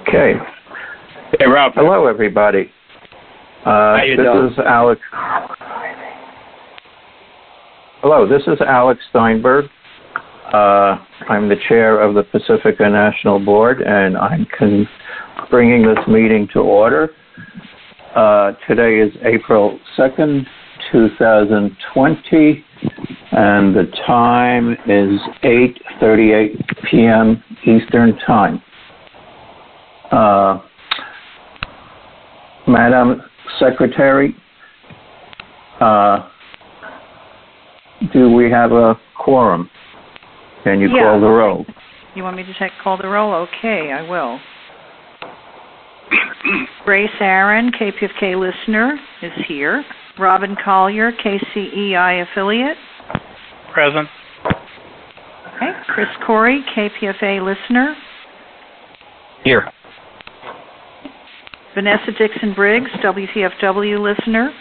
Okay. Hey, Ralph. Hello, everybody. How you doing? This is Alex. Hello, this is Alex Steinberg. I'm the chair of the Pacifica National Board, and I'm bringing this meeting to order. Today is April 2nd, 2020, and the time is 8:38 p.m. Eastern Time. Madam Secretary, do we have a quorum? Can you call the roll? You want me to call the roll? Okay, I will. Grace Aaron, KPFK listener, is here. Robin Collier, KCEI affiliate. Present. Okay. Chris Corey, KPFA listener. Here. Vanessa Dixon Briggs, WPFW listener.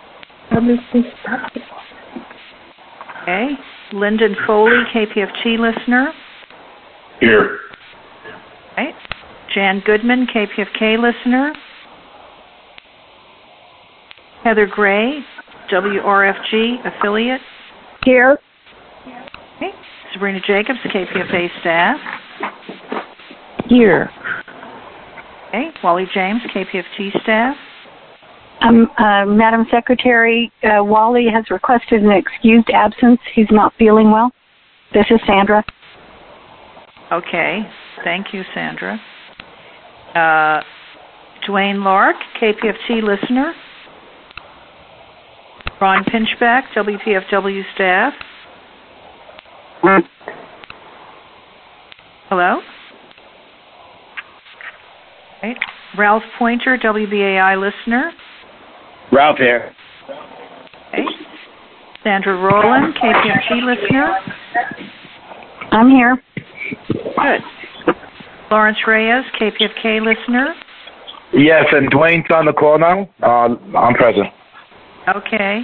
Okay. Lyndon Foley, KPFT listener. Here. Okay. Jan Goodman, KPFK listener. Heather Gray, WRFG affiliate. Here. Okay. Sabrina Jacobs, KPFA staff. Here. Okay. Wally James, KPFT staff. Madam Secretary, Wally has requested an excused absence. He's not feeling well. This is Sandra. Okay. Thank you, Sandra. Dwayne Lark, KPFT listener. Ron Pinchback, WPFW staff. Hello? Right. Ralph Pointer, WBAI listener. Ralph here. Okay. Sandra Rowland, KPFT listener. I'm here. Good. Lawrence Reyes, KPFK listener. Yes, and Dwayne's on the call now. I'm present. Okay.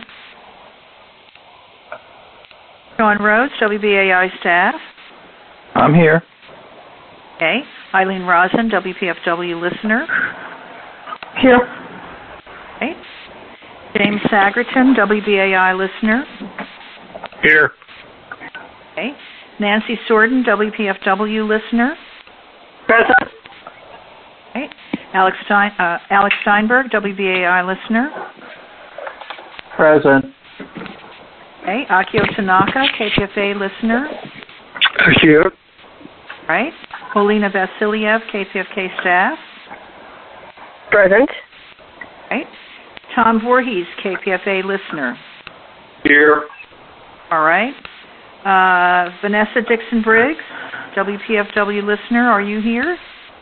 Sean Rhodes, WBAI staff. I'm here. Okay. Eileen Rosen, WPFW listener. Here. Okay. James Sagerton, WBAI listener. Here. Okay. Nancy Sorden, WPFW listener. Present. Okay. Alex Steinberg, WBAI listener. Present. Okay. Akio Tanaka, KPFA listener. Here. Right. Polina Vasiliev, KPFK staff. Present. Right. Tom Voorhees, KPFA listener. Here. All right. Vanessa Dixon Briggs, WPFW listener. Are you here?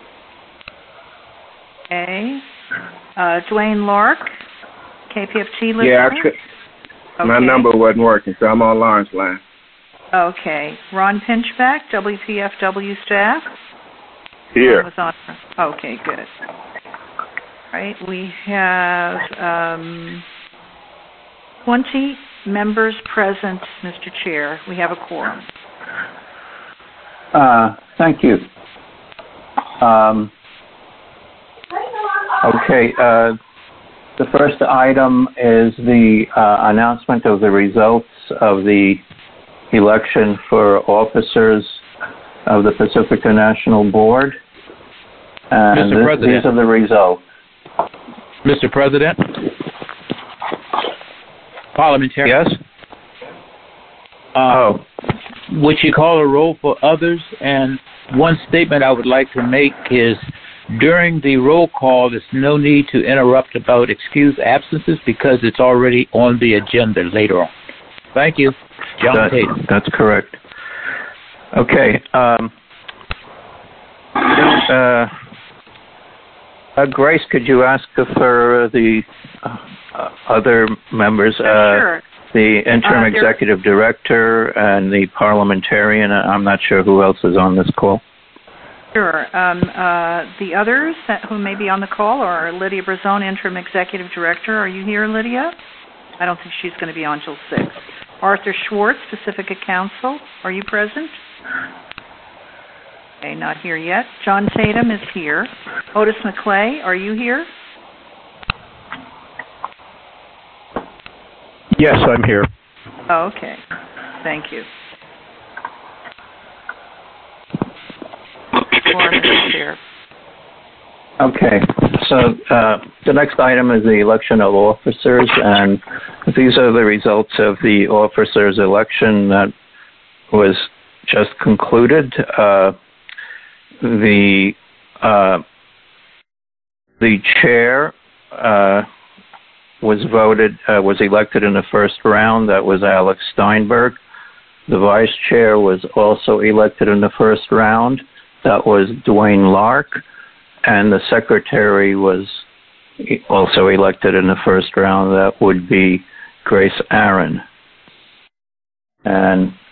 Okay. Dwayne Lark, KPFT listener. Yeah, Okay. my number wasn't working, so I'm on Lawrence line. Okay. Ron Pinchback, WPFW staff. Here. Okay, good. All right, we have 20 members present, Mr. Chair. We have a quorum. Thank you. Okay, the first item is the announcement of the results of the election for officers of the Pacifica National Board. And Mr. President. These are the results. Mr. President? Parliamentary. Yes? Would you call a roll for others? And one statement I would like to make is during the roll call, there's no need to interrupt about excused absences because it's already on the agenda later on. Thank you. John Tatum. That's correct. Okay. Grace, could you ask for the other members? Sure. The interim executive director and the parliamentarian. I'm not sure who else is on this call. Sure. The others who may be on the call are Lydia Brazone, interim executive director. Are you here, Lydia? I don't think she's going to be on till 6. Arthur Schwartz, Pacifica Council. Are you present? Okay, not here yet. John Tatum is here. Otis McClay, are you here? Yes, I'm here. Oh, okay. Thank you. Or Mr. Chair. Okay, so the next item is the election of officers, and these are the results of the officers' election that was just concluded. The chair was elected in the first round. That was Alex Steinberg. The vice chair was also elected in the first round. That was Dwayne Lark. And the secretary was also elected in the first round. That would be Grace Aaron. And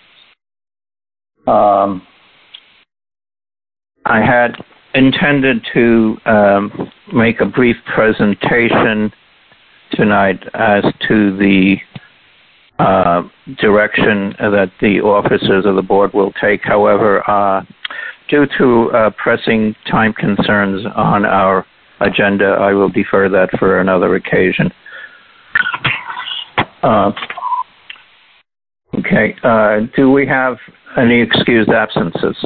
I had intended to make a brief presentation tonight as to the direction that the officers of the board will take. However, due to pressing time concerns on our agenda, I will defer that for another occasion. Okay. Do we have any excused absences?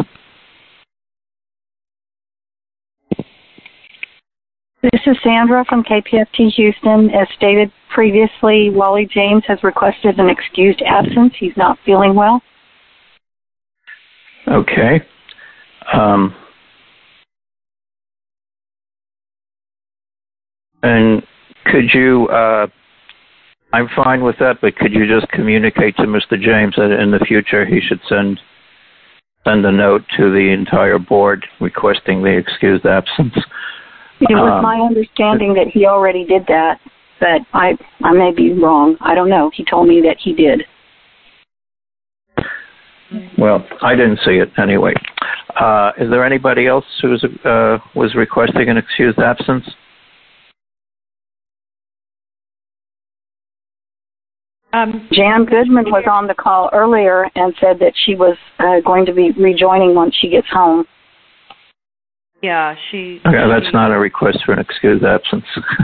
This is Sandra from KPFT Houston. As stated previously, Wally James has requested an excused absence. He's not feeling well. Okay. And could you, I'm fine with that, but could you just communicate to Mr. James that in the future he should send a note to the entire board requesting the excused absence? It was my understanding that he already did that, but I may be wrong. I don't know. He told me that he did. Well, I didn't see it anyway. Is there anybody else who was requesting an excused absence? Jan Goodman was on the call earlier and said that she was going to be rejoining once she gets home. Yeah, she... Okay, that's not a request for an excused absence.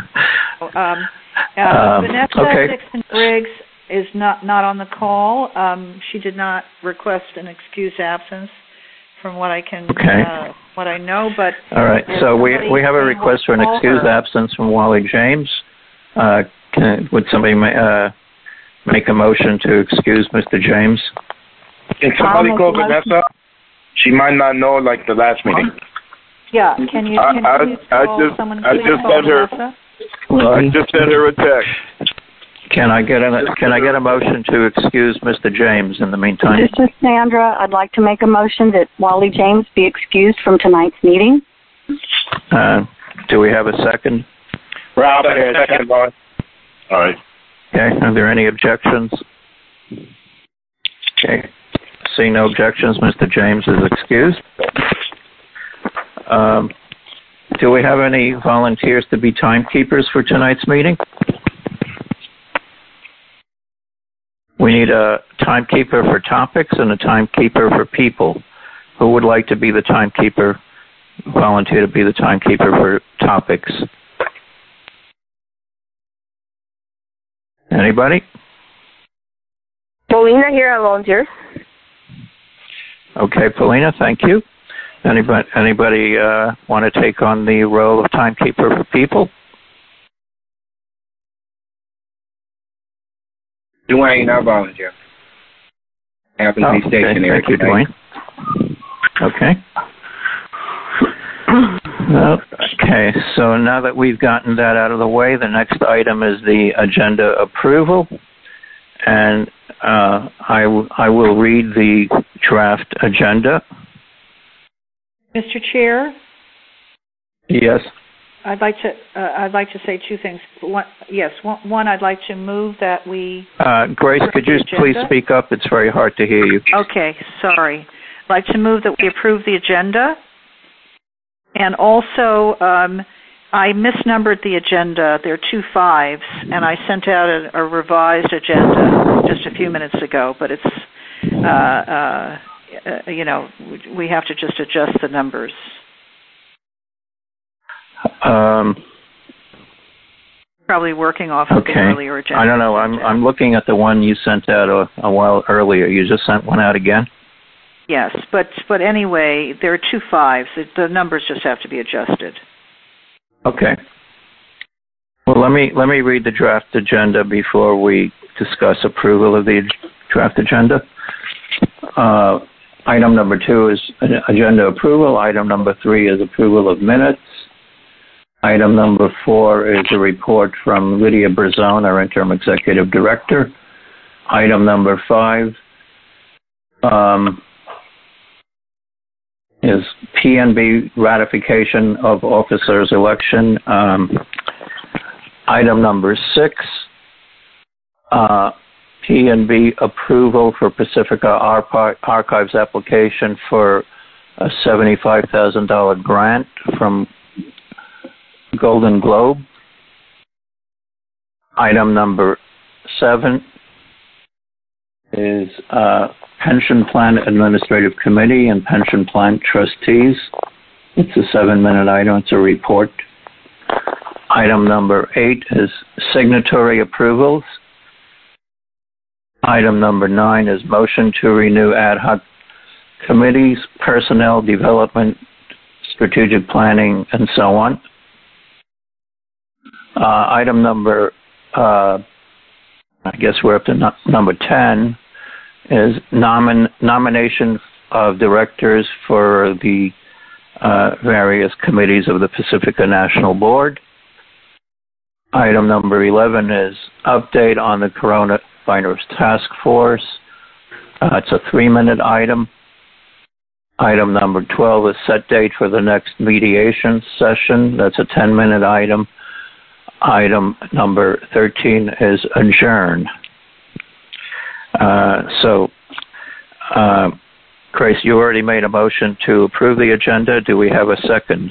Vanessa okay. Dixon-Briggs is not on the call. She did not request an excused absence from what I can, what I know, but... All right, so we have a request for an excused absence from Wally James. Would somebody make a motion to excuse Mr. James? Can somebody call Vanessa? She might not know, like, the last meeting. Yeah, can you call someone? I just sent her. I just sent her a text. Can I get a motion to excuse Mr. James in the meantime? This is Sandra. I'd like to make a motion that Wally James be excused from tonight's meeting. Do we have a second? Rob, second, Boy. All right. Okay. Are there any objections? Okay. Seeing no objections, Mr. James is excused. Do we have any volunteers to be timekeepers for tonight's meeting? We need a timekeeper for topics and a timekeeper for people. Who would like to be the timekeeper, volunteer to be the timekeeper for topics? Anybody? Paulina here, I volunteer. Okay, Paulina, thank you. Anybody want to take on the role of timekeeper for people? Dwayne, I volunteer. I happen to be stationary. Thank you, Dwayne. Okay. Okay, so now that we've gotten that out of the way, the next item is the agenda approval. And I will read the draft agenda. Mr. Chair? Yes. I'd like to say two things. One, I'd like to move that we... Grace, could you please speak up? It's very hard to hear you. Okay, sorry. I'd like to move that we approve the agenda. And also, I misnumbered the agenda. There are 2 5s, and I sent out a revised agenda just a few minutes ago, but it's, we have to just adjust the numbers. Probably working off of the earlier agenda. I don't know. I'm looking at the one you sent out a while earlier. You just sent one out again? Yes, but anyway, there are 2 5s. The numbers just have to be adjusted. Okay. Well, let me read the draft agenda before we discuss approval of the draft agenda. Item number 2 is agenda approval. Item number 3 is approval of minutes. Item number 4 is a report from Lydia Brazone, our interim executive director. Item number 5 is PNB ratification of officers election. Item number 6, PNB approval for Pacifica Archives application for a $75,000 grant from Golden Globe. Item number 7 is Pension Plan Administrative Committee and Pension Plan Trustees. It's a 7-minute item. It's a report. Item number 8 is signatory approvals. Item number 9 is motion to renew ad hoc committees, personnel development, strategic planning, and so on. Item number, I guess we're up to number 10, is nomination of directors for the various committees of the Pacifica National Board. Item number 11 is update on the Coronavirus Task Force. It's a 3-minute item. Item number 12 is set date for the next mediation session. That's a 10-minute item. Item number 13 is adjourn. Grace, you already made a motion to approve the agenda. Do we have a second?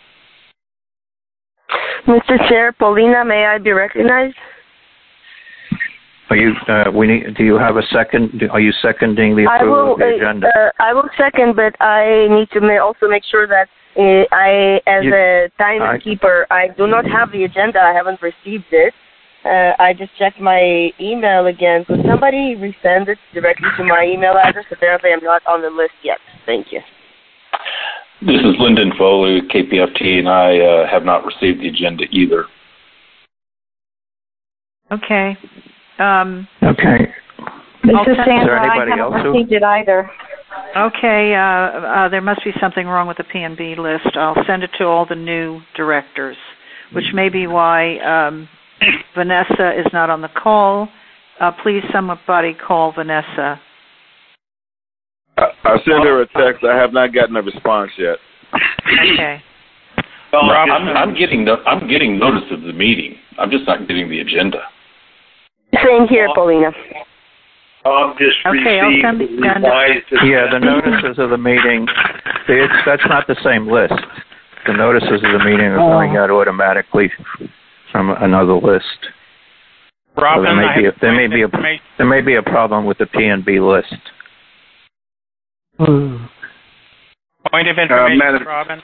Mr. Chair, Paulina, may I be recognized? Are you? Do you have a second? Are you seconding the approval of the agenda? I will second, but I need to also make sure that a timekeeper, I do not have the agenda. I haven't received it. I just checked my email again. Could somebody resend it directly to my email address? Apparently, I'm not on the list yet. Thank you. This is Lyndon Foley, KPFT, and I have not received the agenda either. Okay. Okay. Mrs. Sandra, I haven't received it either. Okay. There must be something wrong with the P&B list. I'll send it to all the new directors, which may be why Vanessa is not on the call. Please, somebody call Vanessa. I sent her a text. I have not gotten a response yet. Okay. Well, I'm getting notice of the meeting. I'm just not getting the agenda. Same here, Paulina. I'll send the the notices of the meeting. That's not the same list. The notices of the meeting are going out automatically from another list. Robin, so there may be a problem with the P&B list. Point of information, Robin.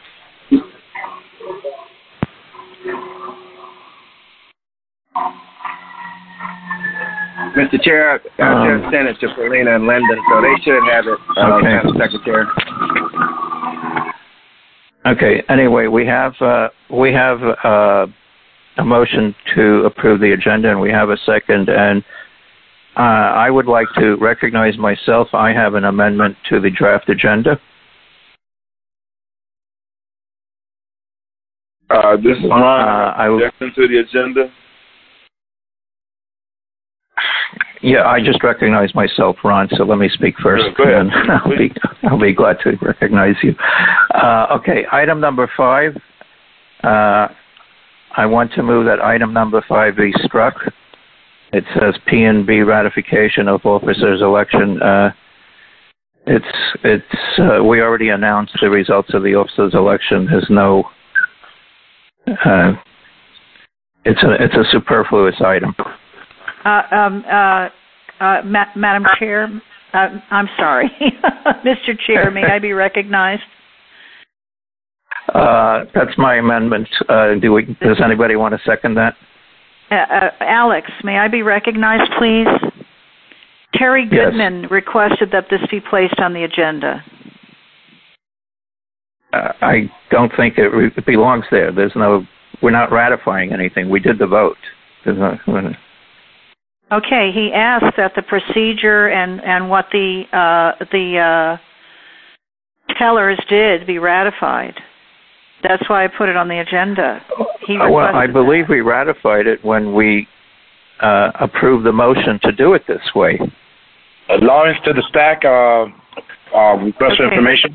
Mr. Chair, I just sent it to Paulina and Lyndon, so they should have it, Madam Secretary. Okay. Anyway, we have a motion to approve the agenda, and we have a second. And I would like to recognize myself. I have an amendment to the draft agenda. This is Ron. Objection to the agenda. Yeah, I just recognize myself, Ron, so let me speak first. Go ahead. I'll be glad to recognize you. Okay, item number 5. I want to move that item number 5 be struck. It says P&B ratification of officers election. We already announced the results of the officers election. There's no. It's a superfluous item. Madam Chair, I'm sorry. Mr. Chair, may I be recognized? That's my amendment. Does anybody want to second that? Alex, may I be recognized, please? Terry Goodman requested that this be placed on the agenda. I don't think it belongs there. We're not ratifying anything. We did the vote. Okay, he asked that the procedure and what the tellers did be ratified. That's why I put it on the agenda. Well, I believe we ratified it when we approved the motion to do it this way. Lawrence to the stack, request for information.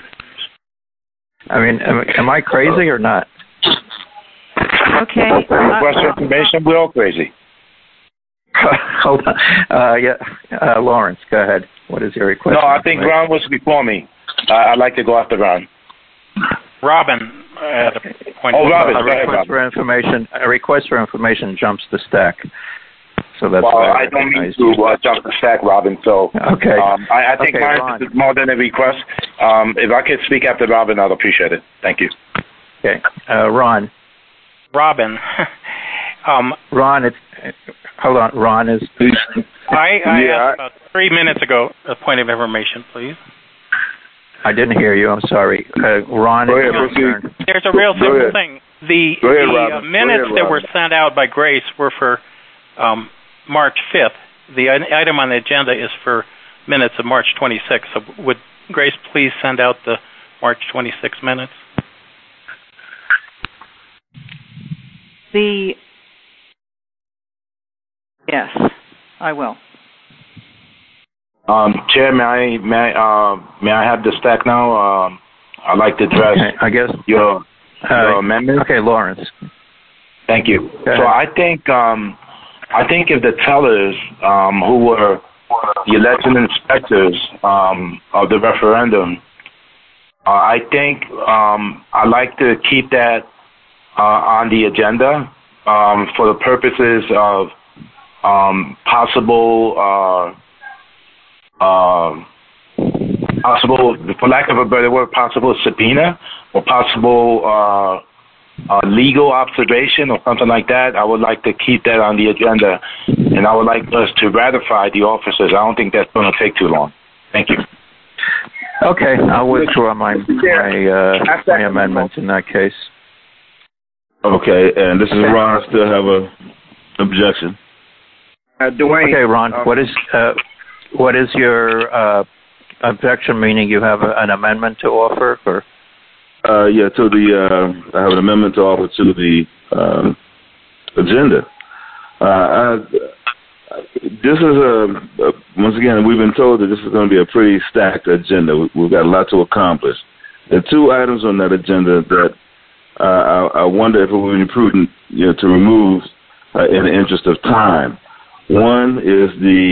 I mean, am I crazy or not? Okay. Request for information, we're all crazy. Hold on. Lawrence, go ahead. What is your request? No, I think Ron was before me. I'd like to go after Ron. Robin. Robin. A request for information jumps the stack. So that's I don't mean to jump the stack, Robin. So okay. I think mine is more than a request. If I could speak after Robin, I'd appreciate it. Thank you. Okay, Ron. Robin. Ron, hold on. Ron is. I asked about 3 minutes ago a point of information, please. I didn't hear you. I'm sorry. Ron, there's a real simple thing. The minutes that were sent out by Grace were for March 5th. The item on the agenda is for minutes of March 26th. So would Grace please send out the March 26 minutes? Yes, I will. Chair, may I have the stack now? I'd like to address your amendment. Okay, Lawrence. Thank you. So I think if the tellers who were the election inspectors of the referendum, I think I'd like to keep that on the agenda for the purposes of possible, for lack of a better word, possible subpoena or possible legal observation or something like that. I would like to keep that on the agenda, and I would like us to ratify the officers. I don't think that's going to take too long. Thank you. Okay, I'll withdraw my amendment in that case. Okay, and this is Ron. I still have a objection. Dwayne. Okay, Ron. What is your objection? Meaning you have an amendment to offer, or? I have an amendment to offer to the agenda. This is once again, we've been told that this is going to be a pretty stacked agenda. We've got a lot to accomplish. There are two items on that agenda that I wonder if it would be prudent, to remove in the interest of time. One is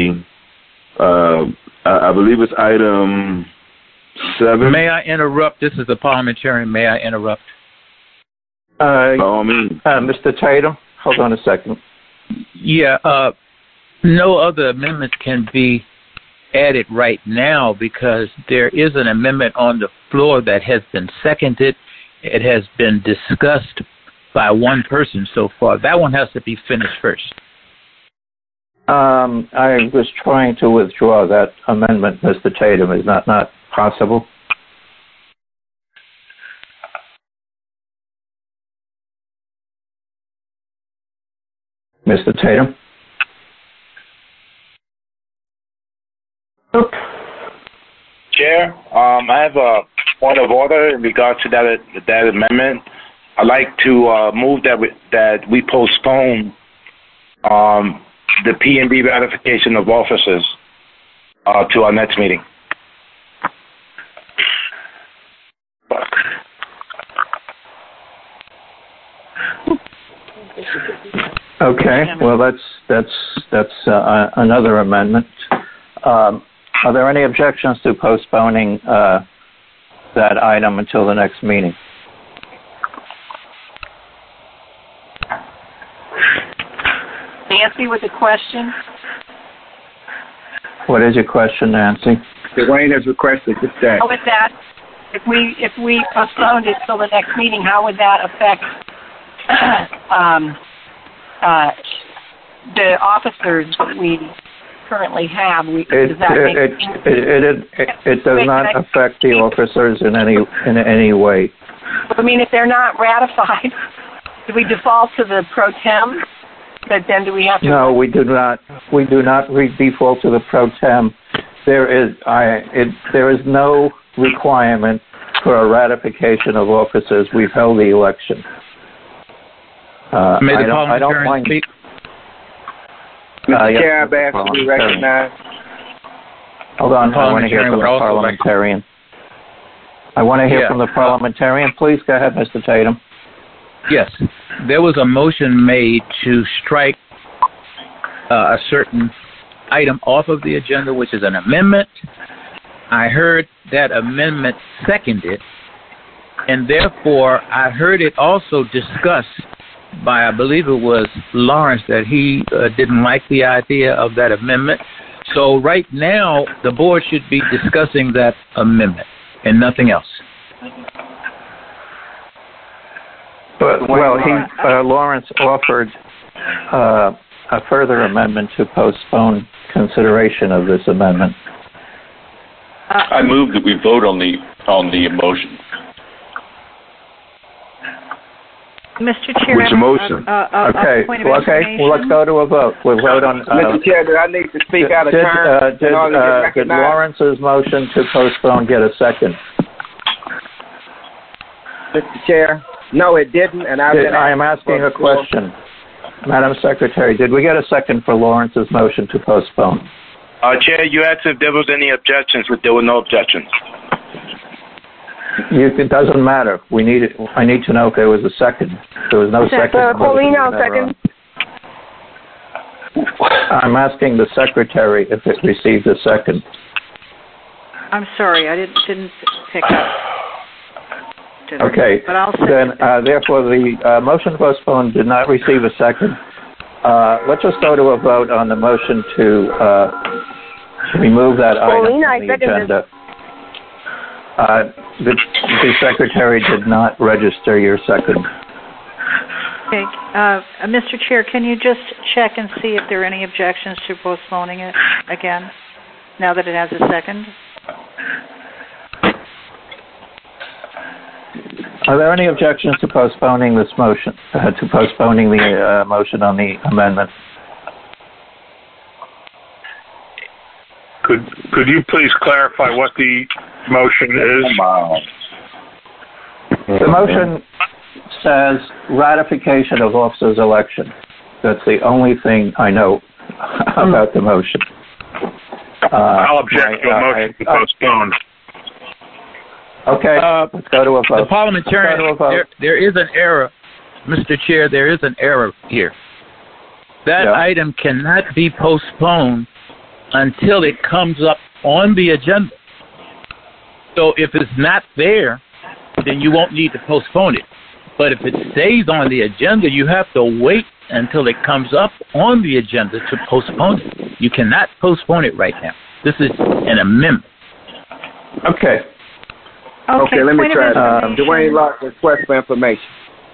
I believe it's item 7. May I interrupt? This is the parliamentarian. May I interrupt? By all means. Mr. Tatum, hold on a second. Yeah, no other amendments can be added right now because there is an amendment on the floor that has been seconded. It has been discussed by one person so far. That one has to be finished first. I was trying to withdraw that amendment, Mr. Tatum. Is that not possible? Mr. Tatum? Chair, I have a point of order in regards to that amendment. I'd like to move that we postpone the P&B ratification of officers to our next meeting. Okay. Well, that's another amendment. Are there any objections to postponing that item until the next meeting? Nancy with a question. What is your question, Nancy? Dwayne has requested the stack. With that, if we postponed it till the next meeting, how would that affect the officers that we currently have? It does not affect the officers in any way. I mean, if they're not ratified, do we default to the pro tem? But then do we have to? No, we do not. We do not default to the pro tem. There is no requirement for a ratification of officers. We've held the election. I don't mind. Speak? Mr. Chair, I've asked to be recognized. Hold on, I want to hear from the parliamentarian. I want to hear from the parliamentarian. Please go ahead, Mr. Tatum. Yes, there was a motion made to strike a certain item off of the agenda, which is an amendment. I heard that amendment seconded, and therefore I heard it also discussed by, I believe it was Lawrence, that he didn't like the idea of that amendment. So right now, the board should be discussing that amendment and nothing else. But, well, Lawrence offered a further amendment to postpone consideration of this amendment. I move that we vote on the motion. Mr. Chair, which motion? Okay. Well, let's go to a vote. We'll vote on. Mr. Chair, do I need to speak out of turn? Did Lawrence's motion to postpone get a second? Mr. Chair, no, it didn't, and I am asking a question, Madam Secretary. Did we get a second for Lawrence's motion to postpone? Chair, you asked if there was any objections, but there were no objections. It doesn't matter. I need to know if there was a second. There was no second. Paulina, second. I'm asking the Secretary if it received a second. I'm sorry, I didn't pick up. Okay. But I'll then, therefore, the motion to postpone did not receive a second. Let's just go to a vote on the motion to remove that item from the agenda. The Secretary did not register your second. Okay. Mr. Chair, can you just check and see if there are any objections to postponing it again, now that it has a second? Are there any objections to postponing this motion, to postponing the motion on the amendment? Could you please clarify what the motion is? The motion says ratification of officers' election. That's the only thing I know about the motion. I'll object to a motion to postpone. Okay, let's go to a vote. The parliamentarian, there is an error, Mr. Chair, there is an error here. That item cannot be postponed until it comes up on the agenda. So if it's not there, then you won't need to postpone it. But if it stays on the agenda, you have to wait until it comes up on the agenda to postpone it. You cannot postpone it right now. This is an amendment. Okay. Okay, let me try it. Dwayne Locke, request for information.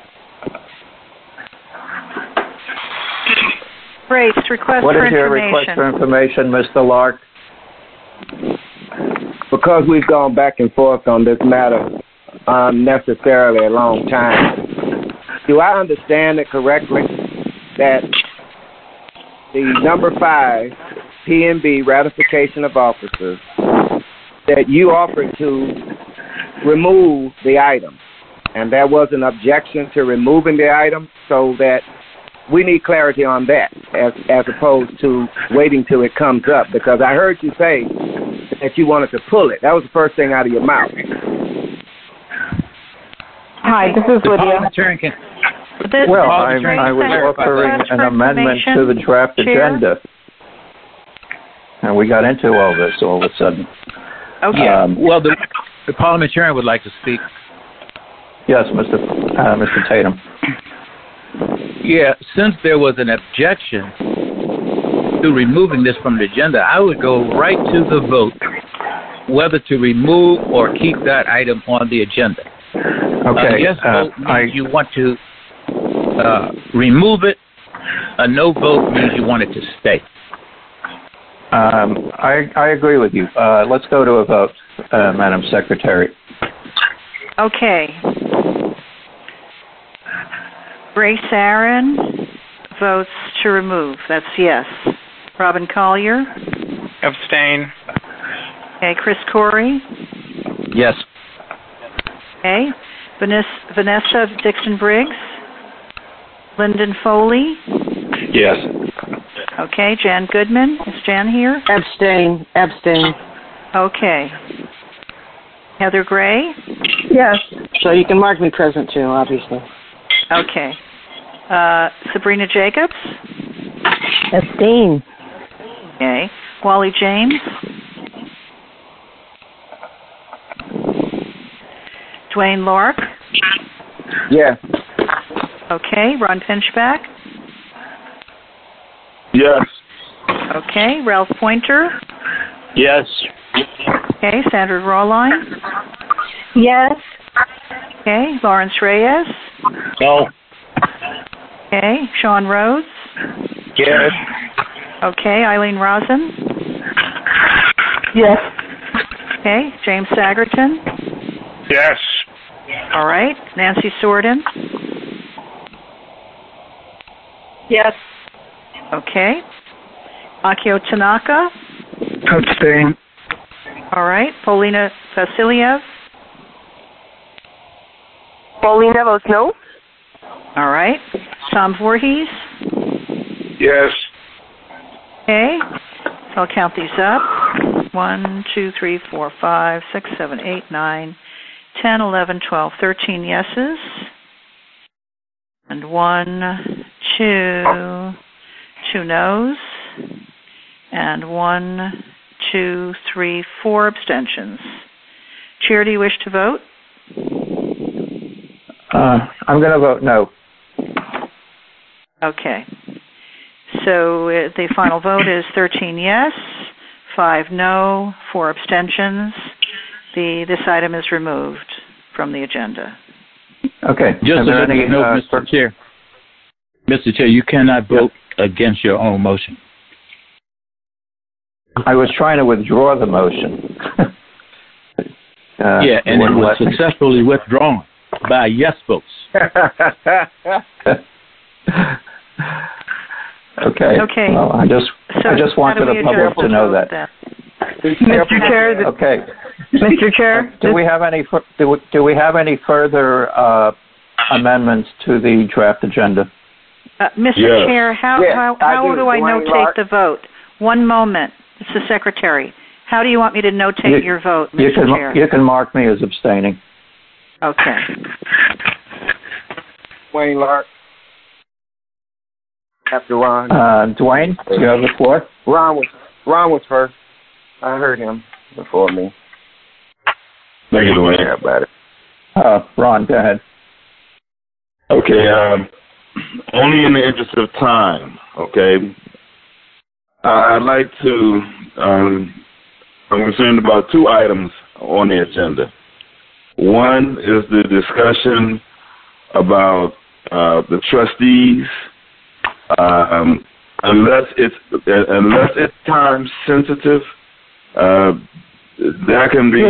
Grace, request for information. What is your request for information, Mr. Lark? Because we've gone back and forth on this matter unnecessarily a long time, do I understand it correctly that the number 5, P&B, ratification of officers, that you offered to remove the item, and there was an objection to removing the item, so that we need clarity on that as opposed to waiting till it comes up, because I heard you say that you wanted to pull it. That was the first thing out of your mouth. Hi, this is Lydia. Well, I was offering an amendment to the draft agenda, and we got into all this all of a sudden. Okay. Well, the parliamentarian would like to speak. Yes, Mr. Tatum. Yeah, since there was an objection to removing this from the agenda, I would go right to the vote whether to remove or keep that item on the agenda. Okay. A yes vote means you want to remove it. A no vote means you want it to stay. I agree with you. Let's go to a vote, Madam Secretary. Okay. Grace Aaron votes to remove. That's yes. Robin Collier? Abstain. Okay. Chris Corey? Yes. Okay. Vanessa Dixon-Briggs? Lyndon Foley? Yes. Okay. Jan Goodman? Is Jan here? Abstain. Okay. Heather Gray? Yes. So you can mark me present too, obviously. Okay. Sabrina Jacobs? Abstain. Okay. Wally James? Dwayne Lark? Yes. Okay. Ron Pinchback? Yes. Okay. Ralph Pointer? Yes. Okay. Sandra Rawline? Yes. Okay. Lawrence Reyes? No. Okay. Sean Rhodes? Yes. Okay. Eileen Rosen? Yes. Okay. James Sagerton? Yes. All right. Nancy Sorden? Yes. Okay. Akio Tanaka? Abstain. All right. Polina Vasiliev? Paulina votes no. All right. Tom Voorhees? Yes. Okay. So I'll count these up. 1, 2, 3, 4, 5, 6, 7, 8, 9, 10, 11, 12, 13 yeses. And 1, 2, 2 noes. And 1, 2, 3, 4 abstentions. Chair, do you wish to vote? I'm going to vote no. Okay. So the final vote is 13 yes, 5 no, 4 abstentions. This item is removed from the agenda. Okay. Just to let you know, Mr. Chair. Mr. Chair, you cannot vote against your own motion. I was trying to withdraw the motion. And it was successfully withdrawn by yes votes. Okay. Well, I just wanted the public to know that. Mr. Chair. Okay. Mr. Chair. Do we have any further amendments to the draft agenda? Mr. Chair, how do I notate the vote? One moment. It's the secretary. How do you want me to notate your vote, Mr. Chair? You can mark me as abstaining. Okay. Dwayne Lark. After Ron. Dwayne, you have the floor. Ron was first. I heard him before me. Thank you, Dwayne. Yeah, about it. Ron, go ahead. Okay. Only in the interest of time, okay. I'd like to. I'm concerned about 2 items on the agenda. One is the discussion about the trustees. Unless it's time sensitive, that can be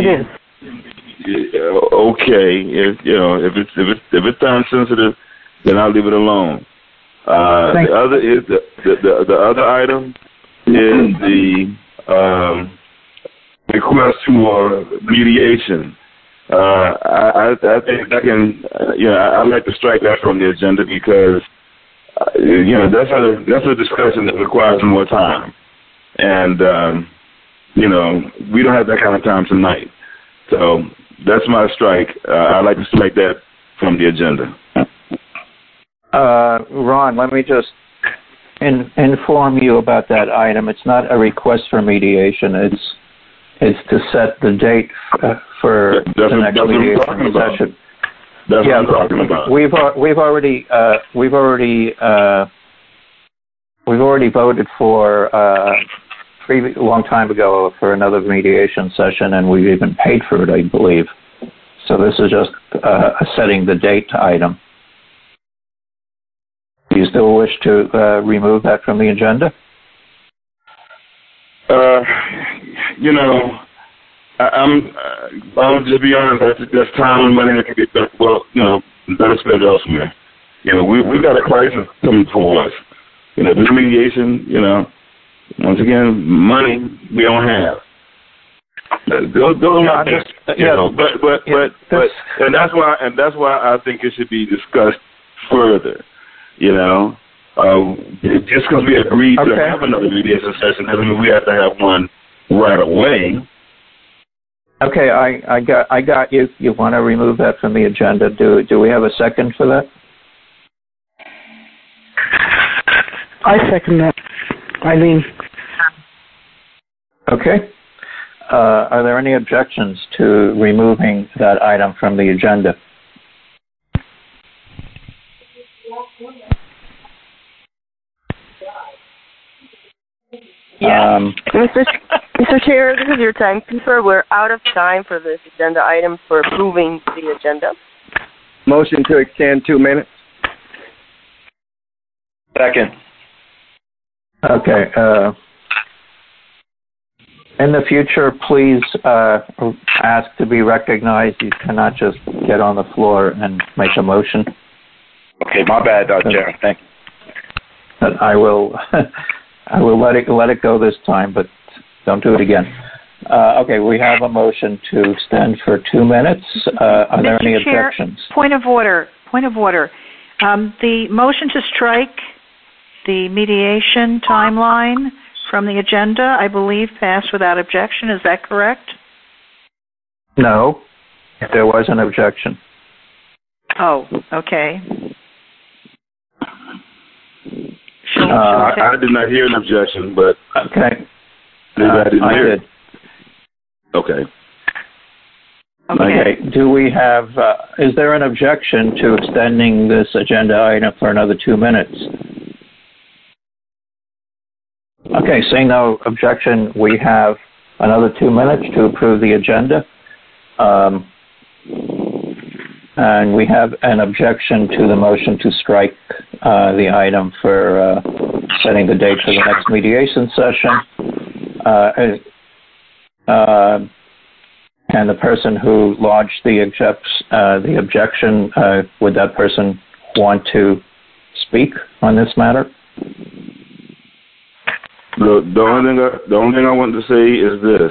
okay. If it's time sensitive, then I'll leave it alone. The other item is the request for mediation. I think I can. I'd like to strike that from the agenda because that's a discussion that requires more time, and we don't have that kind of time tonight. So that's my strike. I'd like to strike that from the agenda. Ron, let me just inform you about that item. It's not a request for mediation. It's to set the date for the next mediation session. That's what I'm talking about. We've already voted for a long time ago for another mediation session, and we've even paid for it, I believe. So this is just setting the date item. Do you still wish to remove that from the agenda? I'll just be honest. That's time and money that can be better spent elsewhere. We've got a crisis coming for us. This mediation, once again, money we don't have. And that's why I think it should be discussed further. Just because we agreed to have another mediation session doesn't mean we have to have one right away. Okay, I got you. You want to remove that from the agenda? Do we have a second for that? I second that. Eileen. Okay. Are there any objections to removing that item from the agenda? Yeah. Mr. Chair, this is your timekeeper. We're out of time for this agenda item for approving the agenda. Motion to extend 2 minutes. Second. Okay. In the future, please ask to be recognized. You cannot just get on the floor and make a motion. Okay, my bad, Chair. Thank you. But I will let it go this time, but don't do it again. Okay, we have a motion to extend for 2 minutes. Are there any objections? Point of order. The motion to strike the mediation timeline from the agenda, I believe, passed without objection. Is that correct? No, there was an objection. Oh, okay. I did not hear an objection, but okay, I did. Okay. Okay. Do we have? Is there an objection to extending this agenda item for another 2 minutes? Okay, seeing no objection, we have another 2 minutes to approve the agenda. And we have an objection to the motion to strike the item for setting the date for the next mediation session. And the person who lodged the objection, would that person want to speak on this matter? The only thing I want to say is this: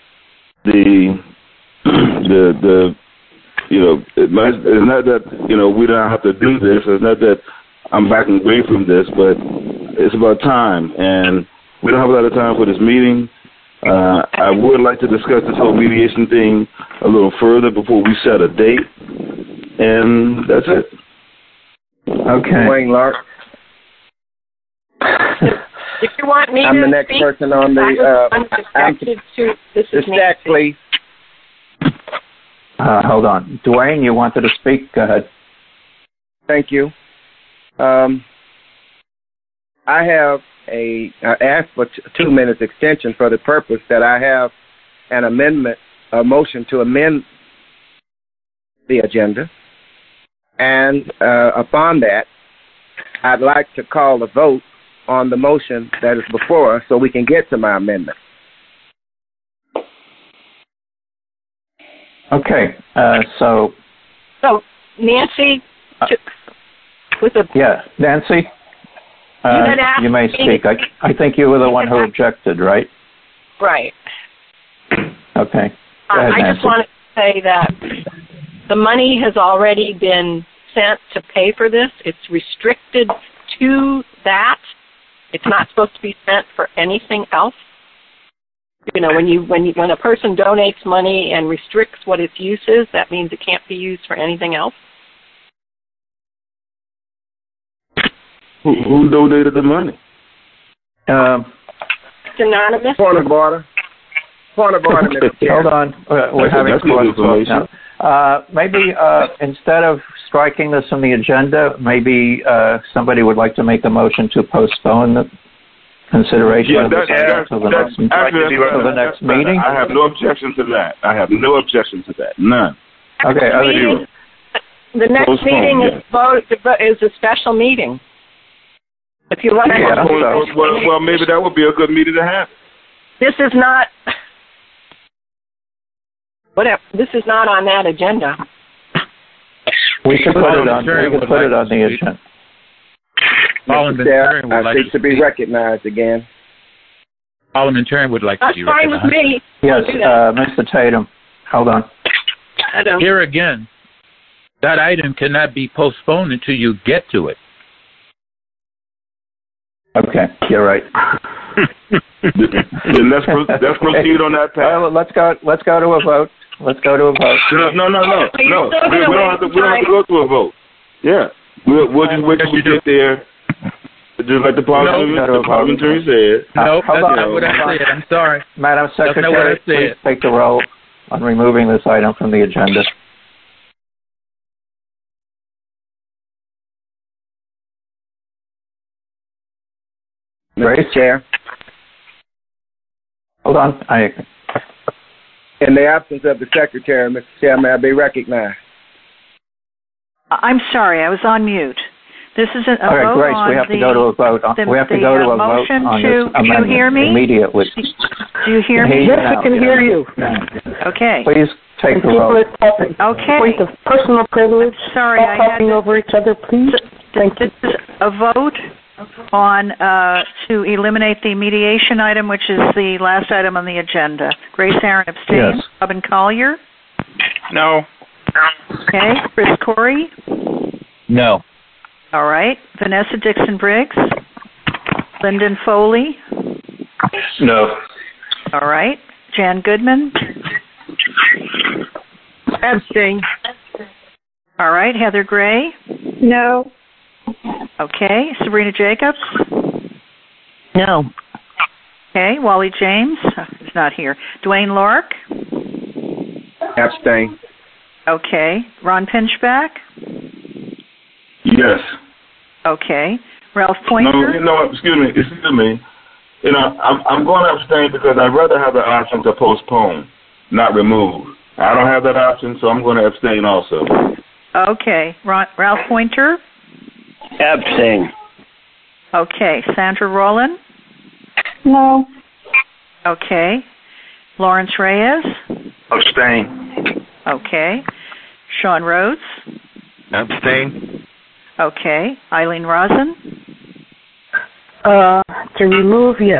it's not that we don't have to do this. It's not that I'm backing away from this, but it's about time, and we don't have a lot of time for this meeting. I would like to discuss this whole mediation thing a little further before we set a date, and that's it. Okay. Wayne Lark. If you want me I'm the next person on the this is stack, please. Hold on. Dwayne, you wanted to speak? Go ahead. Thank you. I have asked for 2 minutes extension for the purpose that I have an amendment, a motion to amend the agenda. And upon that, I'd like to call a vote on the motion that is before us so we can get to my amendment. Okay, so Nancy, Nancy, you may speak. I think you were the one who objected, right? Right. Okay. Go ahead, I just wanted to say that the money has already been sent to pay for this. It's restricted to that. It's not supposed to be spent for anything else. When a person donates money and restricts what its use is, that means it can't be used for anything else. Who donated the money? It's anonymous. Point of order. Hold on. We're having questions now. Maybe instead of striking this from the agenda, maybe somebody would like to make a motion to postpone consideration of this item to the next meeting? I have no objection to that. I have no objection to that. None. Okay. The next meeting is a special meeting. If you want to, well, maybe that would be a good meeting to have. This is not. Whatever. This is not on that agenda. We can put it on. We can put it on the agenda. Parliamentarian would like to be recognized again. Parliamentarian would like to be recognized. That's fine with me. Yes, Mr. Tatum. Hold on. Here again, that item cannot be postponed until you get to it. Okay, you're right. Then let's proceed on that path. Let's go to a vote. Let's go to a vote. No. We don't have to go to a vote. Yeah, we'll just wait till we get there. Just like the parliamentary said. No, that's not what I said. I'm sorry. Madam Secretary, please take the roll on removing this item from the agenda. Mr. Chair. Hold on. In the absence of the Secretary, Mr. Chair, may I be recognized? I'm sorry, I was on mute. This is a vote Grace, on we have to go to a vote. We have to go to a vote on this amendment. Do you hear me? Immediately. Do you hear me? Yes, I can hear you. Okay. Please take the roll. Okay. Point of personal privilege. Sorry, Stop talking over each other, please. Thank you. This is a vote on to eliminate the mediation item, which is the last item on the agenda. Grace Aaron abstains. Yes. Robin Collier? No. Okay. Chris Corey? No. All right. Vanessa Dixon-Briggs? Lyndon Foley? No. All right. Jan Goodman? Abstain. All right. Heather Gray? No. Okay. Sabrina Jacobs? No. Okay. Wally James? He's not here. Dwayne Lark? Abstain. Okay. Ron Pinchback? Yes. Okay. Ralph Pointer? No, excuse me. You know, I'm going to abstain because I'd rather have the option to postpone, not remove. I don't have that option, so I'm going to abstain also. Okay. Ralph Pointer? Abstain. Okay. Sandra Rowland? No. Okay. Lawrence Reyes? Abstain. Okay. Sean Rhodes? Abstain. Okay. Eileen Rosen? To remove, yes.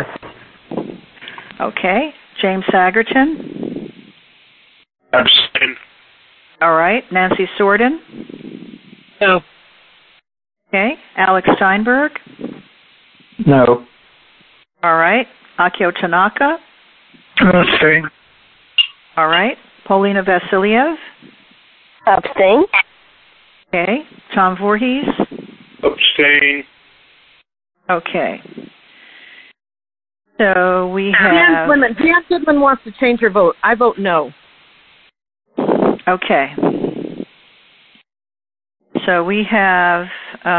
Okay. James Sagerton? Abstain. All right. Nancy Sorden? No. Okay. Alex Steinberg? No. All right. Akio Tanaka? Abstain. All right. Paulina Vasiliev? Abstain. Okay. Tom Voorhees? Abstain. Okay. So we have... Jan Goodman wants to change her vote. I vote no. Okay. So we have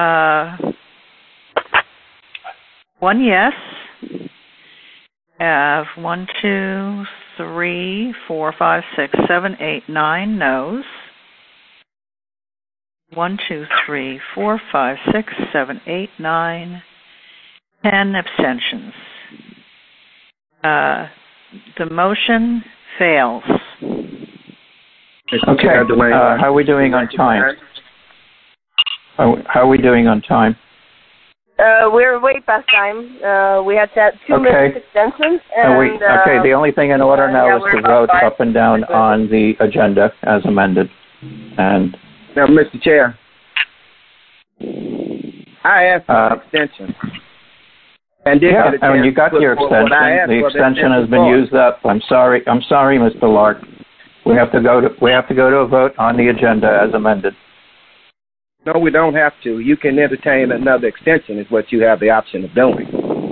one yes. Have 1, 2, 3, 4, 5, 6, 7, 8, 9 no's. 1, 2, 3, 4, 5, 6, 7, 8, 9, 10 abstentions. The motion fails. Okay. How are we doing on time? How are we doing on time? We're way past time. We had to have 2 minutes extension. And, okay, the only thing in order now is to vote up and down on the agenda as amended. And now, Mr. Chair, I asked for an extension. And you got your extension. The extension has been used up. I'm sorry, Mr. Lark. We have to go to a vote on the agenda as amended. No, we don't have to. You can entertain another extension is what you have the option of doing.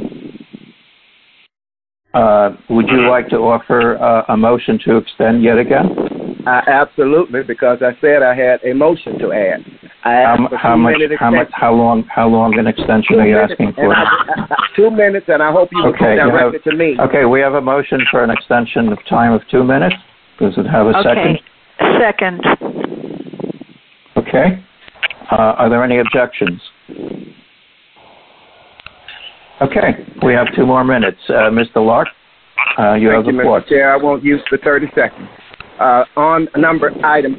Would you like to offer a motion to extend yet again? Absolutely, because I said I had a motion to add. How long an extension are you asking for? 2 minutes, and I hope you will direct it to me. Okay, we have a motion for an extension of time of 2 minutes. Does it have a second? Second. Okay. Are there any objections? Okay, we have 2 more minutes. Mr. Lark, you have the floor. Mr. Chair, I won't use the 30 seconds. On item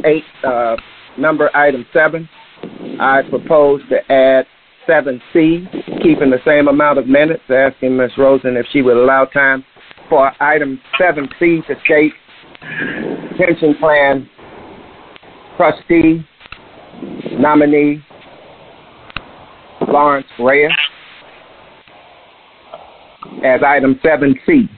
7, I propose to add 7C, keeping the same amount of minutes, asking Ms. Rosen if she would allow time for item 7C to state pension plan trustee nominee Lawrence Reyes as item 7C.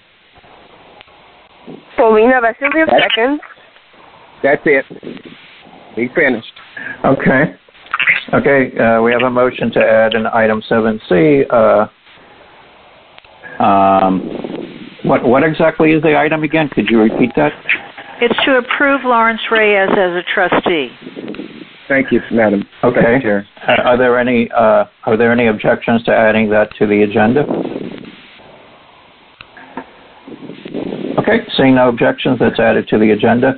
Paulina Vasily, second. That's it. We finished. Okay. We have a motion to add an item 7C. What exactly is the item again? Could you repeat that? It's to approve Lawrence Reyes as a trustee. Thank you, Madam Chair. Are there any objections to adding that to the agenda? Okay, seeing no objections, that's added to the agenda.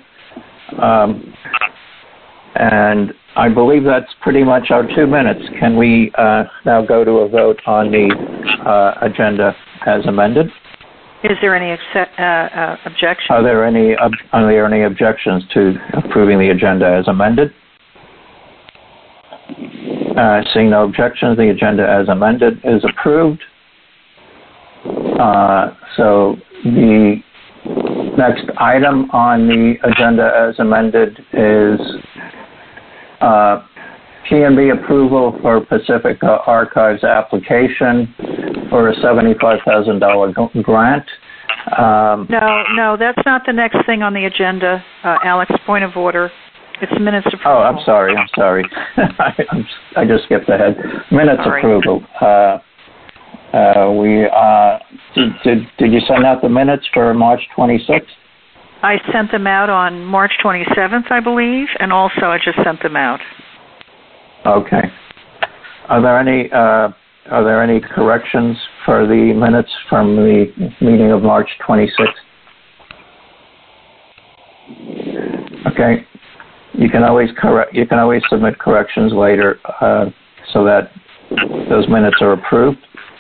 And I believe that's pretty much our 2 minutes. Can we now go to a vote on the agenda as amended? Is there any objection? Are there any objections to approving the agenda as amended? Seeing no objections, the agenda as amended is approved. So the next item on the agenda as amended is P&B approval for Pacifica Archives application for a $75,000 grant. No, that's not the next thing on the agenda. Alex, point of order. It's minutes approval. Oh, I'm sorry. I just skipped ahead. Minutes approval. Did you send out the minutes for March 26th? I sent them out on March 27th, I believe, and also I just sent them out. Okay. Are there any corrections for the minutes from the meeting of March 26th? Okay. You can always submit corrections later so that those minutes are approved.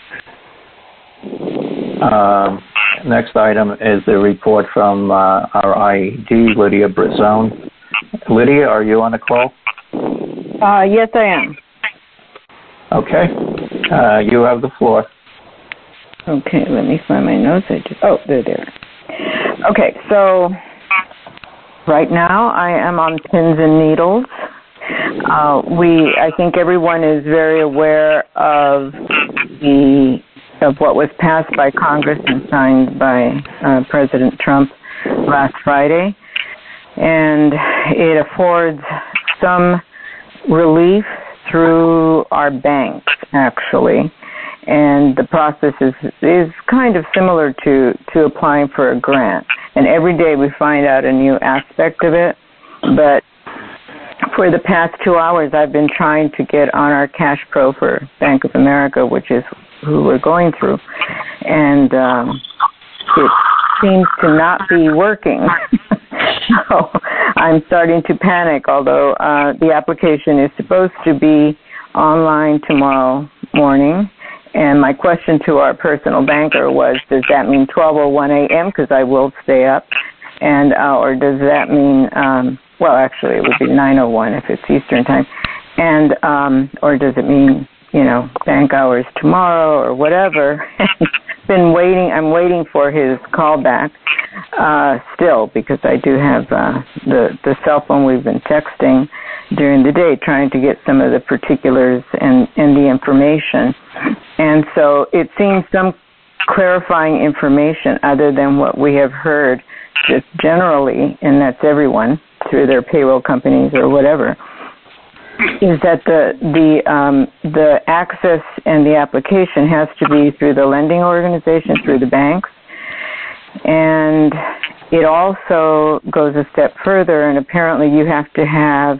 Next item is the report from our IED, Lydia Brizone. Lydia, are you on the call? Yes, I am. Okay. You have the floor. Okay, let me find my notes. They're there. Okay, so right now I am on pins and needles. I think everyone is very aware of what was passed by Congress and signed by President Trump last Friday, and it affords some relief through our banks, actually. And the process is kind of similar to applying for a grant. And every day we find out a new aspect of it. But for the past 2 hours, I've been trying to get on our Cash Pro for Bank of America, which is who we're going through. And it seems to not be working. So I'm starting to panic, although the application is supposed to be online tomorrow morning. And my question to our personal banker was, does that mean 12:01 a.m. because I will stay up? And or does that mean, well, actually it would be 9:01 if it's Eastern time. And or does it mean, bank hours tomorrow or whatever? I'm waiting for his call back still, because I do have the cell phone. We've been texting during the day trying to get some of the particulars and the information. And so it seems some clarifying information other than what we have heard just generally, and that's everyone through their payroll companies or whatever, is that the access and the application has to be through the lending organization, through the banks. And it also goes a step further, and apparently you have to have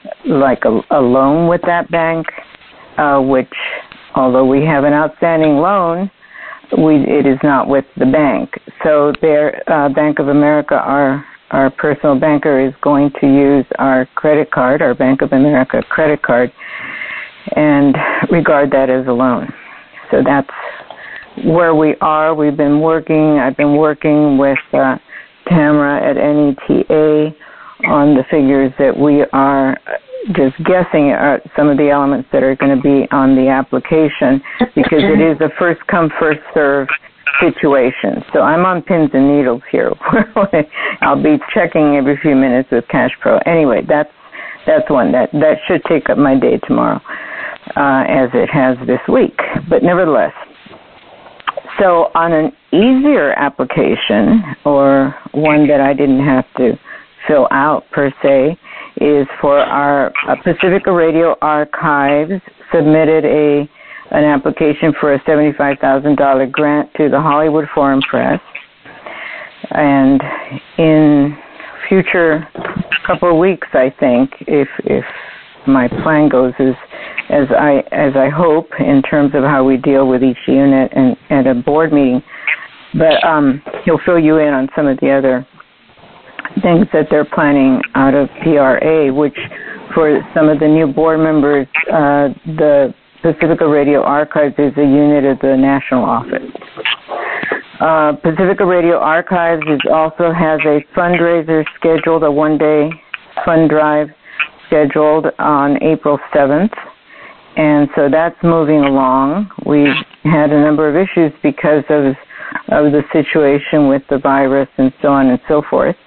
like a loan with that bank, which, although we have an outstanding loan, it is not with the bank. So their Bank of America, our personal banker, is going to use our credit card, our Bank of America credit card, and regard that as a loan. So that's where we are. I've been working with Tamara at NETA on the figures that we are just guessing at some of the elements that are going to be on the application, because it is a first come, first serve situation. So I'm on pins and needles here. I'll be checking every few minutes with CashPro. Anyway, that's one. That should take up my day tomorrow, as it has this week. But nevertheless, so on an easier application, or one that I didn't have to fill out per se, is for our Pacifica Radio Archives submitted an application for a $75,000 grant to the Hollywood Foreign Press. And in future couple of weeks, I think, if my plan goes as I hope in terms of how we deal with each unit and at a board meeting. But he'll fill you in on some of the other things that they're planning out of PRA, which for some of the new board members, the Pacifica Radio Archives is a unit of the national office. Pacifica Radio Archives also has a fundraiser scheduled, a one-day fund drive scheduled on April 7th. And so that's moving along. We've had a number of issues because of the situation with the virus and so on and so forth.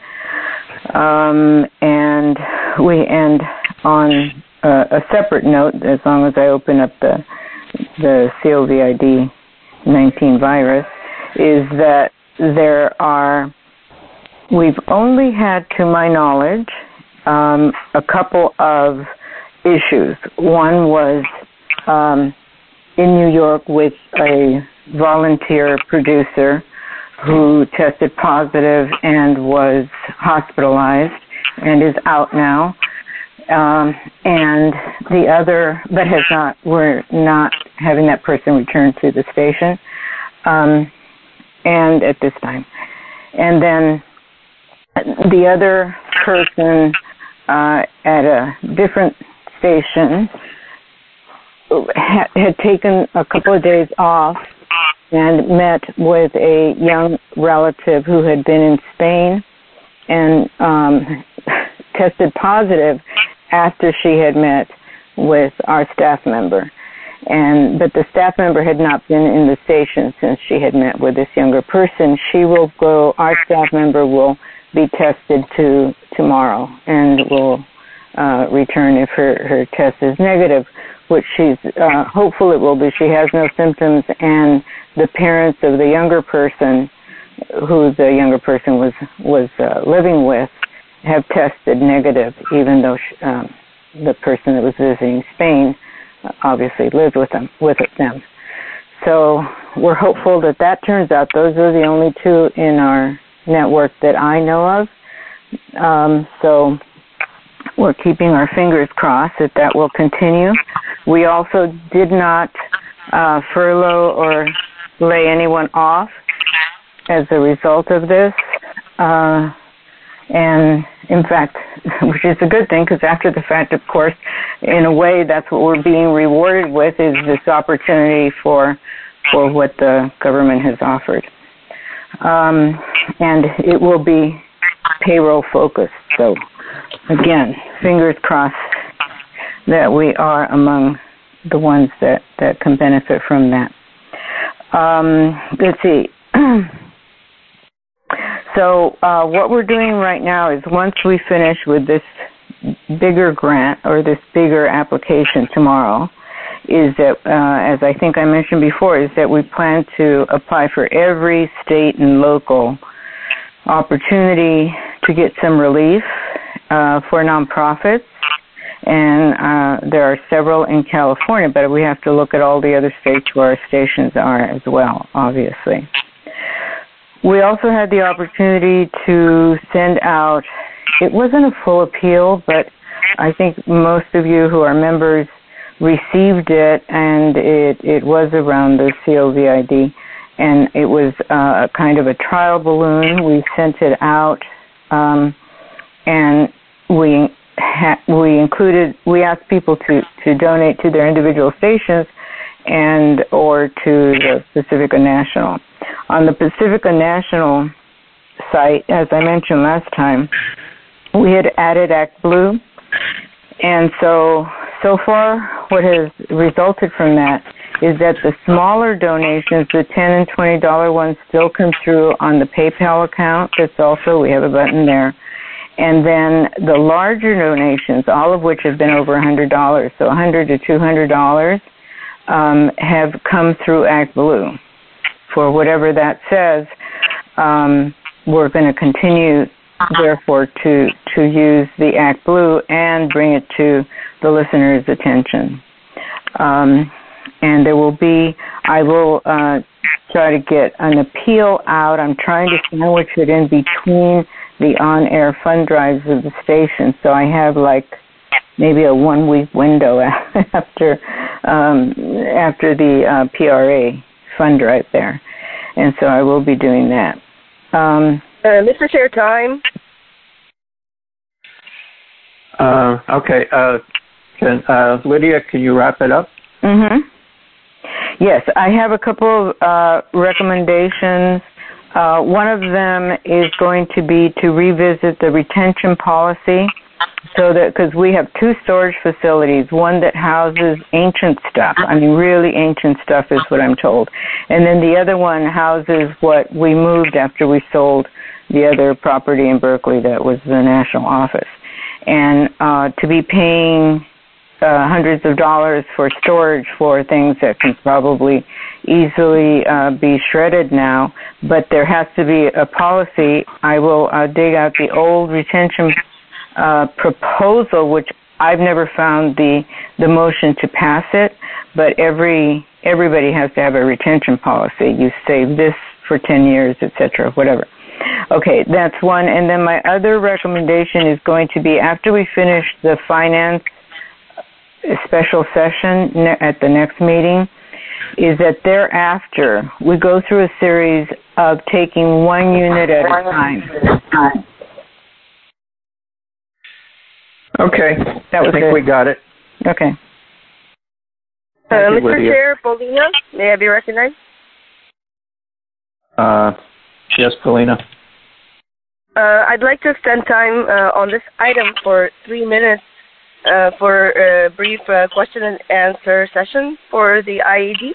And we end on a separate note, as long as I open up the COVID-19 virus, is that we've only had, to my knowledge, a couple of issues. One was in New York with a volunteer producer who tested positive and was hospitalized and is out now. And the other, but we're not having that person return to the station, and at this time. And then the other person at a different station had taken a couple of days off and met with a young relative who had been in Spain and tested positive after she had met with our staff member. But the staff member had not been in the station since she had met with this younger person. Our staff member will be tested tomorrow and will return if her test is negative, which she's hopeful it will be. She has no symptoms, and the parents of the younger person, who the younger person was living with, have tested negative, even though the person that was visiting Spain obviously lived with them. So we're hopeful that turns out. Those are the only two in our network that I know of. So we're keeping our fingers crossed that will continue. We also did not furlough or lay anyone off as a result of this. And in fact, which is a good thing, because after the fact, of course, in a way, that's what we're being rewarded with, is this opportunity for what the government has offered. And it will be payroll focused. So again, fingers crossed that we are among the ones that can benefit from that. Let's see. So what we're doing right now is, once we finish with this bigger grant or this bigger application tomorrow, is that, as I think I mentioned before, is that we plan to apply for every state and local opportunity to get some relief for nonprofits. And there are several in California, but we have to look at all the other states where our stations are as well, obviously. We also had the opportunity to send out, it wasn't a full appeal, but I think most of you who are members received it, and it was around the COVID, and it was kind of a trial balloon. We sent it out, and we asked people to donate to their individual stations and or to the Pacifica National. On the Pacifica National site, as I mentioned last time, we had added ActBlue, and so far what has resulted from that is that the smaller donations, the $10 and $20 ones, still come through on the PayPal account. That's also, we have a button there. And then the larger donations, all of which have been over $100, so $100 to $200, have come through ActBlue. For whatever that says, we're going to continue, therefore, to use the ActBlue and bring it to the listener's attention. And there will be, I will try to get an appeal out. I'm trying to sandwich it in between the on-air fund drives of the station, so I have like maybe a 1-week window after the PRA fund drive there, and so I will be doing that. Mr. Chair, time. Okay. Lydia, can you wrap it up? Mm-hmm. Yes, I have a couple of recommendations. One of them is going to be to revisit the retention policy, so that, because we have 2 storage facilities, one that houses ancient stuff, I mean really ancient stuff is what I'm told, and then the other one houses what we moved after we sold the other property in Berkeley that was the national office. And to be paying hundreds of dollars for storage for things that can probably easily be shredded now, but there has to be a policy. I will dig out the old retention proposal, which I've never found the motion to pass it, but everybody has to have a retention policy. You save this for 10 years, etc., whatever. Okay, that's one. And then my other recommendation is going to be, after we finish the finance special session at the next meeting, is that thereafter we go through a series of taking one unit at a time. Okay, I think we got it. Okay. Mr. Chair, Paulina, may I be recognized? Yes, Paulina. I'd like to spend time on this item for 3 minutes for a brief question and answer session for the IED.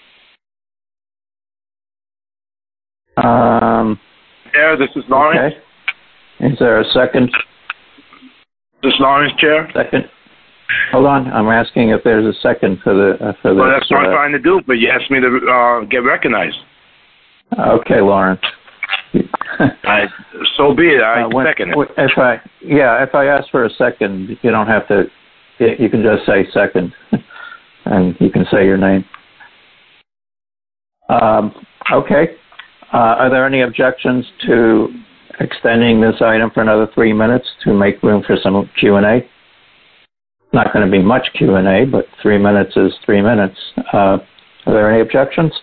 Chair, this is Lawrence. Okay. Is there a second? This is Lawrence, Chair. Second. Hold on. I'm asking if there's a second for the for well, this. That's what I'm trying to do, but you asked me to get recognized. Okay, Lawrence. So be it. I second it. If I ask for a second, you don't have to. You can just say second, and you can say your name. Okay. Are there any objections to extending this item for another 3 minutes to make room for some Q&A? Not going to be much Q&A, but 3 minutes is 3 minutes. Are there any objections?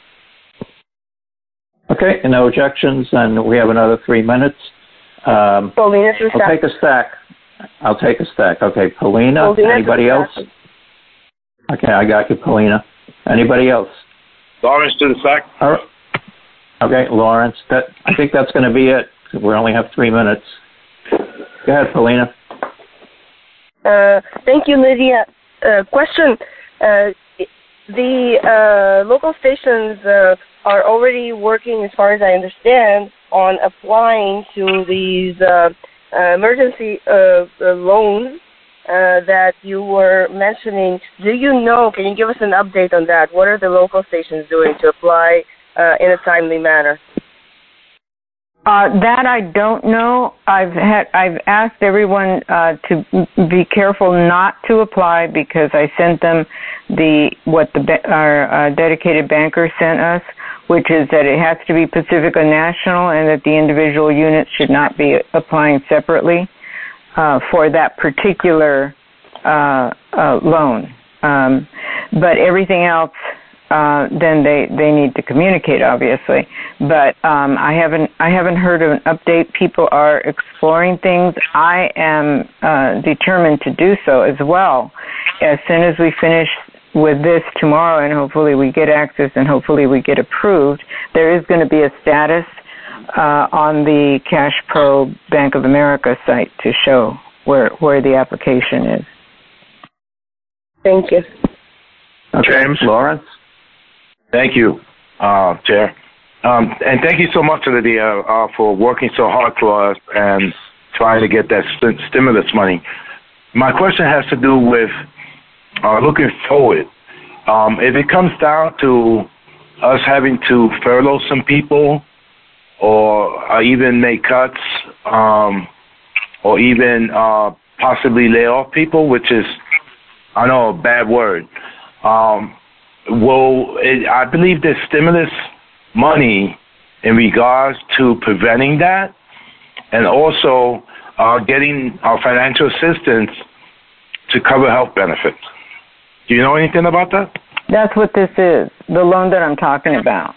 Okay, no objections, and we have another 3 minutes. Paulina, I'll take a stack. Okay, Paulina, anybody else? Okay, I got you, Paulina. Anybody else? Lawrence to the stack. All right. Okay, Lawrence. I think that's going to be it. We only have 3 minutes. Go ahead, Paulina. Thank you, Lydia. Question. The local stations are already working, as far as I understand, on applying to these emergency loans that you were mentioning. Do you know, can you give us an update on that? What are the local stations doing to apply in a timely manner? That I don't know. I've asked everyone to be careful not to apply, because I sent them what our dedicated banker sent us, which is that it has to be Pacifica National and that the individual units should not be applying separately. for that particular loan. But everything else, then they need to communicate, obviously. But I haven't heard of an update. People are exploring things. I am determined to do so as well. As soon as we finish with this tomorrow, and hopefully we get access and hopefully we get approved, there is going to be a status on the CashPro Bank of America site to show where the application is. Thank you. Okay. James? Lawrence? Thank you, Chair. And thank you so much, Lydia, for working so hard for us and trying to get that stimulus money. My question has to do with looking forward. If it comes down to us having to furlough some people or even make cuts or even possibly lay off people, which is, I know, a bad word, I believe there's stimulus money in regards to preventing that and also getting financial assistance to cover health benefits. Do you know anything about that? That's what this is, the loan that I'm talking about.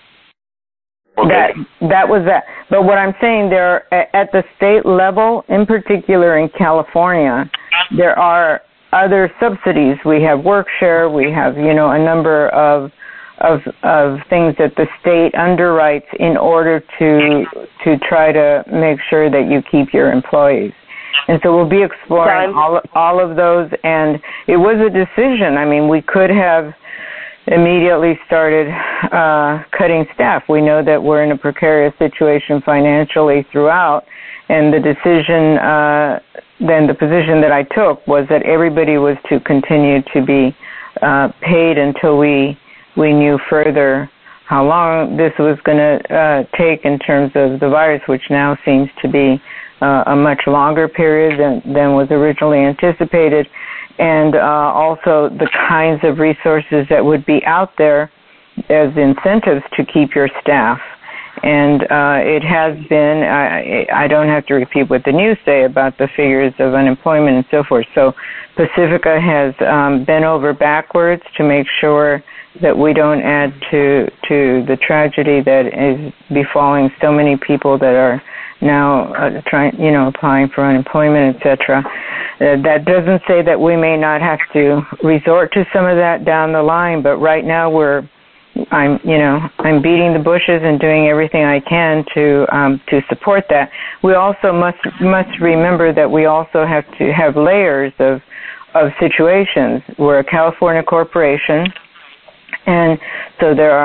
Okay. That was that. But what I'm saying, there at the state level, in particular in California, there are other subsidies. We have WorkShare. We have, a number of things that the state underwrites in order to try to make sure that you keep your employees. And so we'll be exploring all of those. And it was a decision. I mean, we could have immediately started cutting staff. We know that we're in a precarious situation financially throughout, and the decision, then the position that I took was that everybody was to continue to be paid until we knew further how long this was going to take in terms of the virus, which now seems to be a much longer period than was originally anticipated. And also the kinds of resources that would be out there as incentives to keep your staff. And it has been, I don't have to repeat what the news say about the figures of unemployment and so forth. So Pacifica has bent over backwards to make sure that we don't add to the tragedy that is befalling so many people that are now applying for unemployment, etc. That doesn't say that we may not have to resort to some of that down the line, but right now I'm beating the bushes and doing everything I can to support that. We also must remember that we also have to have layers of situations. We're a California corporation, and so there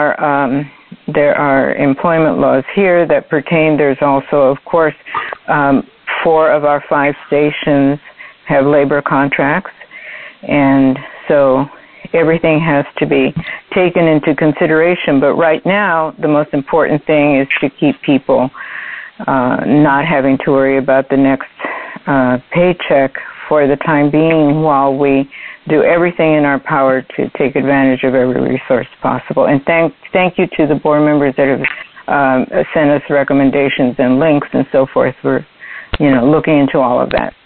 are employment laws here that pertain. There's also, of course, 4 of our 5 stations have labor contracts, and so everything has to be taken into consideration. But right now, the most important thing is to keep people not having to worry about the next paycheck for the time being, while we do everything in our power to take advantage of every resource possible. And thank you to the board members that have sent us recommendations and links and so forth. We're looking into all of that.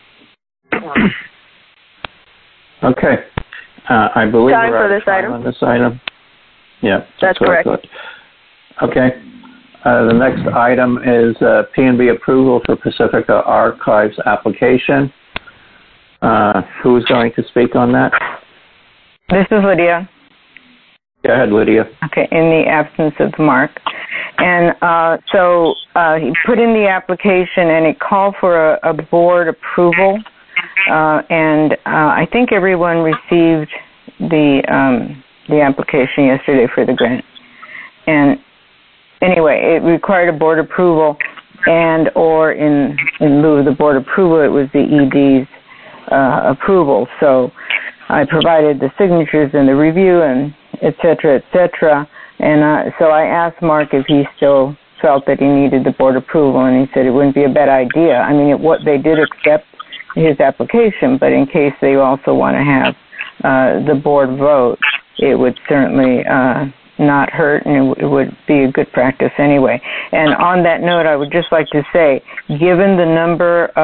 Okay. I believe time we're for out of this time item. on this item. Yeah, that's correct. Okay. The next item is P&B approval for Pacifica Archives application. Who is going to speak on that? This is Lydia. Go ahead, Lydia. Okay, in the absence of Mark. And so he put in the application, and it called for a board approval. And I think everyone received the application yesterday for the grant. And anyway, it required a board approval, and or in lieu of the board approval, it was the ED's approval. So I provided the signatures and the review and et cetera, and so I asked Mark if he still felt that he needed the board approval, and he said it wouldn't be a bad idea. I mean, they did accept his application, but in case they also want to have the board vote, it would certainly not hurt, and it would be a good practice anyway. And on that note, I would just like to say, given the number of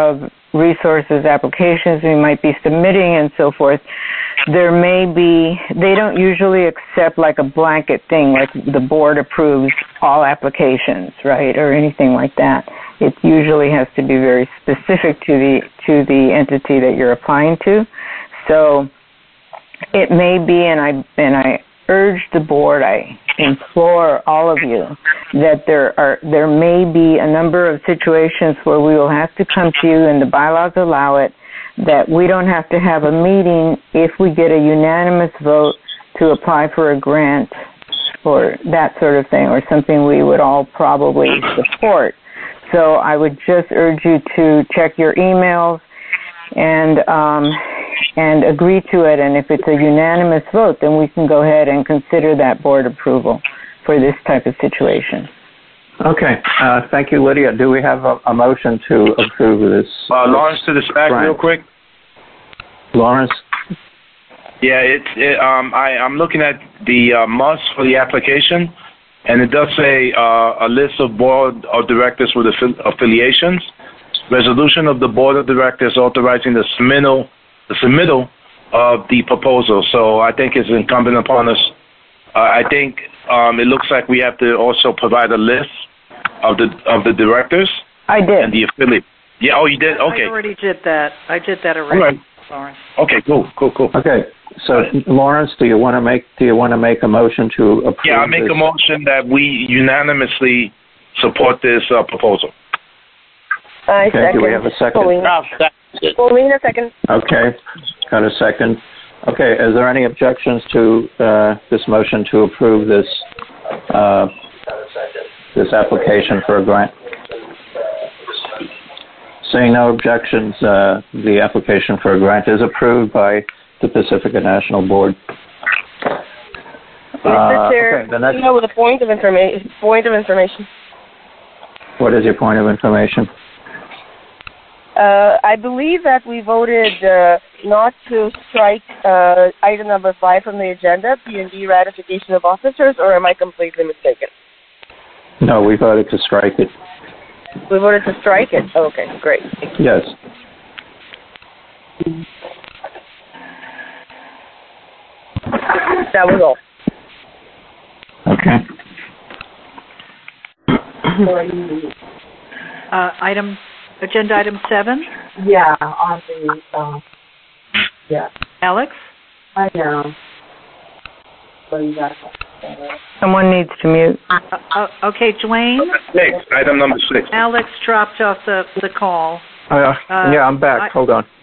resources applications we might be submitting and so forth, there may be, they don't usually accept like a blanket thing, like the board approves all applications, right, or anything like that. It usually has to be very specific to the entity that you're applying to. So it may be, and I urge the board, I implore all of you that there may be a number of situations where we will have to come to you, and the bylaws allow it, that we don't have to have a meeting if we get a unanimous vote to apply for a grant or that sort of thing, or something we would all probably support. So I would just urge you to check your emails and agree to it. And if it's a unanimous vote, then we can go ahead and consider that board approval for this type of situation. Okay. Thank you, Lydia. Do we have a motion to approve this? Lawrence, to the SPAC real quick. Lawrence? Yeah, I'm looking at the must for the application, and it does say a list of board of directors with affiliations, resolution of the board of directors authorizing the submittal of the proposal. So I think it's incumbent upon us. I think it looks like we have to also provide a list of the directors. I did. And the affiliate. Yeah. Oh, you did. Okay. I already did that. I did that already. All right. Lawrence. Okay. Cool. Okay. So, Lawrence, do you want to make a motion to approve? Yeah, I make a motion that we unanimously support this proposal. I second. Do we have a second? Paulina, second. Okay. Got a second. Okay. Is there any objections to this motion to approve this application for a grant? Seeing no objections, the application for a grant is approved by the Pacifica National Board. Mr. Chair, okay, with a point of information. What is your point of information? I believe that we voted not to strike item number 5 from the agenda, P&D ratification of officers, or am I completely mistaken? No, we voted to strike it. We voted to strike it? Okay, great. Yes. That was all. Okay. Agenda item 7? Yeah, on the, yeah. Alex? I know. Someone needs to mute. Okay, Dwayne? Item number 6. Alex dropped off the call. Yeah, I'm back. Hold on.